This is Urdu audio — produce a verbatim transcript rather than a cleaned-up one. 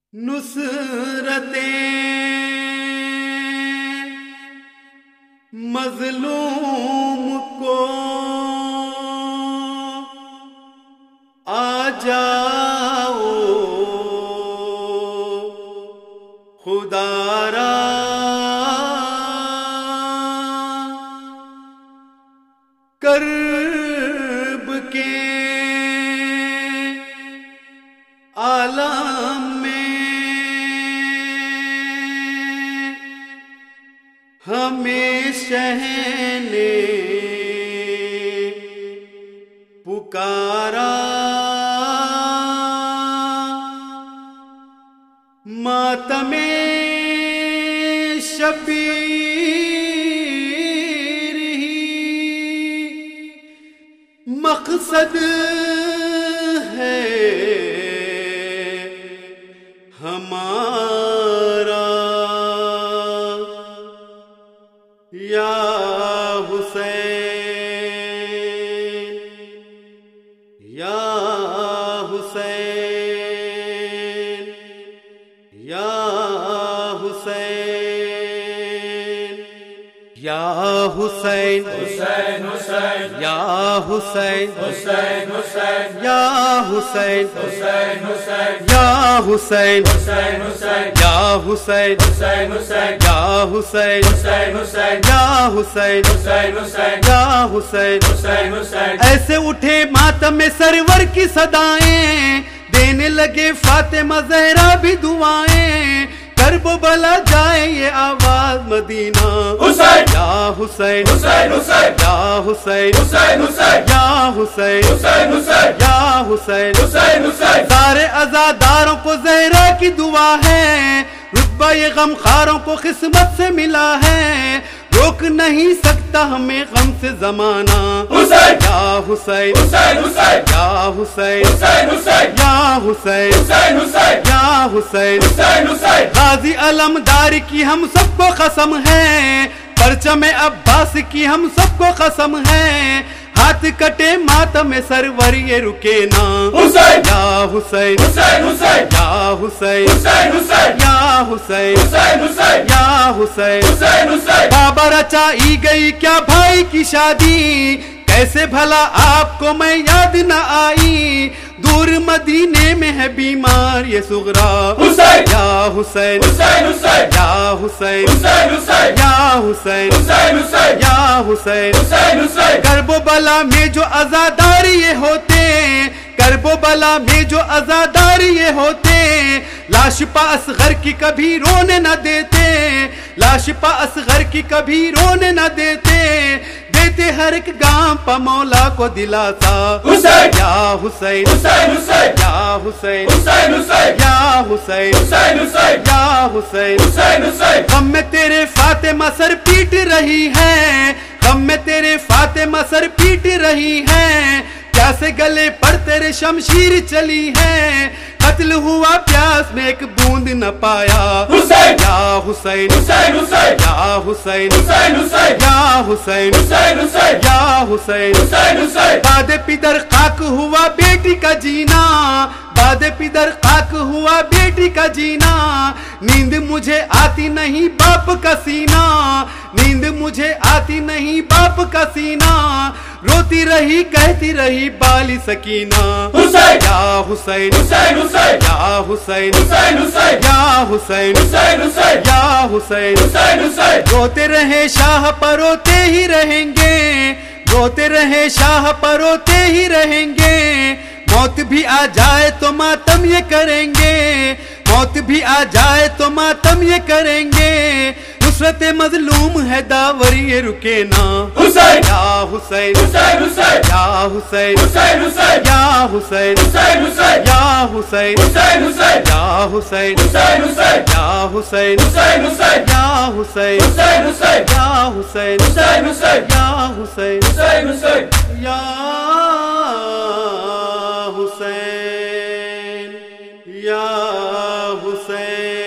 نصرتیں مظلوم کو آ جاؤ خدا را، کرب کے عالم میں ہمیں شہ نے پکارا، ماتم شبیر ہی مقصد ہے ہمارا، یا حسین یا حسین یا حسین یا حسین حسین حسین یا حسین حسین حسین یا حسین حسین حسین یا حسین حسین حسین یا حسین حسین حسین یا حسین حسین حسین یا حسین حسین حسین یا حسین حسین حسین ایسے اٹھے ماتم سرور کی صدائیں، دینے لگے فاطمہ زہرا بھی دعائیں، کرب و بلا جائے یہ آواز مدینہ، حسین یا حسین حسین حسین یا حسین حسین حسین یا حسین حسین حسین یا حسین حسین حسین سارے عزاداروں کو زہرا کی دعا ہے، رتبہ یہ غم خاروں کو قسمت سے ملا ہے، روک نہیں سکتا ہمیں غم سے زمانہ، حسین یا حسین حسین حسین یا حسین حسین حسین یا حسین حسین حسین یا حسین حسین حسین غازی علمدار کی ہم سب کو قسم ہے، پرچم عباس کی ہم سب کو قسم ہے، ہاتھ کٹے ماتم سرور یہ رکے نا، حسین یا حسین حسین حسین یا حسین حسین حسین یا حسین حسین حسین یا حسین حسین حسین بابا رچائی گئی کیا بھائی کی شادی، کیسے بھلا آپ کو میں یاد نہ آئی، دور مدینے میں ہے بیمار یہ صغرا، حسین یا حسین حسین حسین یا حسین حسین حسین یا حسین حسین حسین یا حسین حسین حسین کرب و بلا میں جو عزادار یہ ہوتے، کرب و بلا میں جو عزادار یہ ہوتے، لاش پا اصغر کی کبھی رونے نہ دیتے، لاش پا اصغر کی کبھی رونے نہ دیتے، دیتے ہر ایک گام پا مولا کو دلاتا، حسین یا حسین حسین حسین یا حسین حسین حسین یا حسین حسین حسین یا حسین حسین حسین غم میں تیرے فاطمہ سر پیٹ رہی ہے، غم میں تیرے فاطمہ سر پیٹ رہی ہے، پیاسے گلے پر تیرے شمشیر چلی ہے، قتل ہوا پیاس میں ایک بوند نہ پایا، حسین یا حسین حسین حسین یا حسین حسین حسین یا حسین حسین حسین یا حسین حسین حسین باد پدر خاک ہوا بیٹی کا جینا، باد پدر خاک ہوا بیٹی کا جینا، نیند مجھے آتی نہیں باپ کا سینہ، نیند مجھے آتی نہیں باپ کا سینہ، روتی رہی کہتی رہی بالی سکینہ، حسین یا حسین حسین حسین یا حسین حسین حسین یا حسین حسین حسین یا حسین حسین حسین روتے رہے شاہ پر روتے ہی رہیں گے، روتے رہے شاہ پر روتے ہی رہیں گے، موت بھی آ جائے تو ماتم یہ کریں گے، موت بھی آ جائے تو ماتم یہ کریں گے، نصرت مظلوم ہے داور یہ رکے نا، حسین یا حسین حسین حسین یا حسین حسین حسین یا حسین حسین حسین یا حسین حسین حسین یا حسین حسین حسین یا حسین حسین حسین یا حسین حسین حسین یا حسین حسین حسین یا حسین حسین حسین یا حسین یا حسین